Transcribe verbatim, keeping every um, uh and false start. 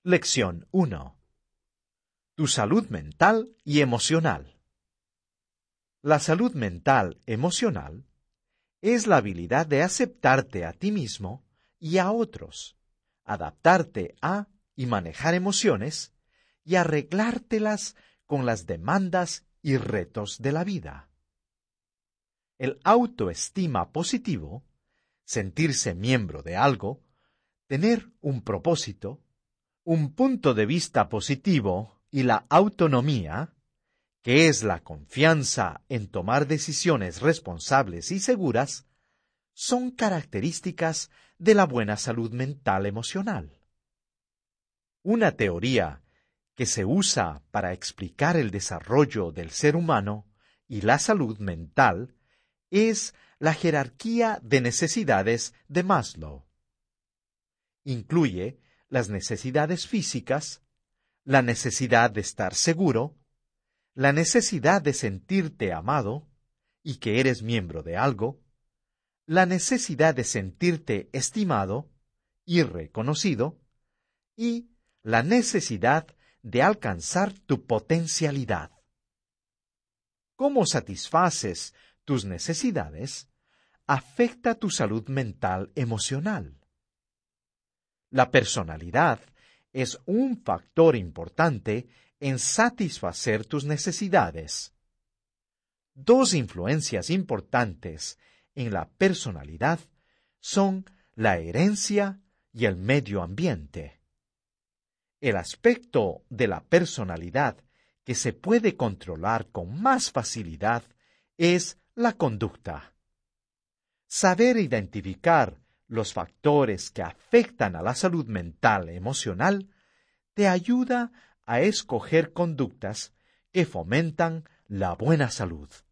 Lección uno. Tu salud mental y emocional. La salud mental emocional es la habilidad de aceptarte a ti mismo y a otros, adaptarte a y manejar emociones y arreglártelas con las demandas y retos de la vida. El autoestima positivo, sentirse miembro de algo, tener un propósito, un punto de vista positivo y la autonomía, que es la confianza en tomar decisiones responsables y seguras, son características de la buena salud mental emocional. Una teoría que se usa para explicar el desarrollo del ser humano y la salud mental es la jerarquía de necesidades de Maslow. Incluye las necesidades físicas, la necesidad de estar seguro, la necesidad de sentirte amado y que eres miembro de algo, la necesidad de sentirte estimado y reconocido, y la necesidad de alcanzar tu potencialidad. Cómo satisfaces tus necesidades afecta tu salud mental emocional. La personalidad es un factor importante en satisfacer tus necesidades. Dos influencias importantes en la personalidad son la herencia y el medio ambiente. El aspecto de la personalidad que se puede controlar con más facilidad es la conducta. Saber identificar los factores que afectan a la salud mental y emocional te ayuda a escoger conductas que fomentan la buena salud.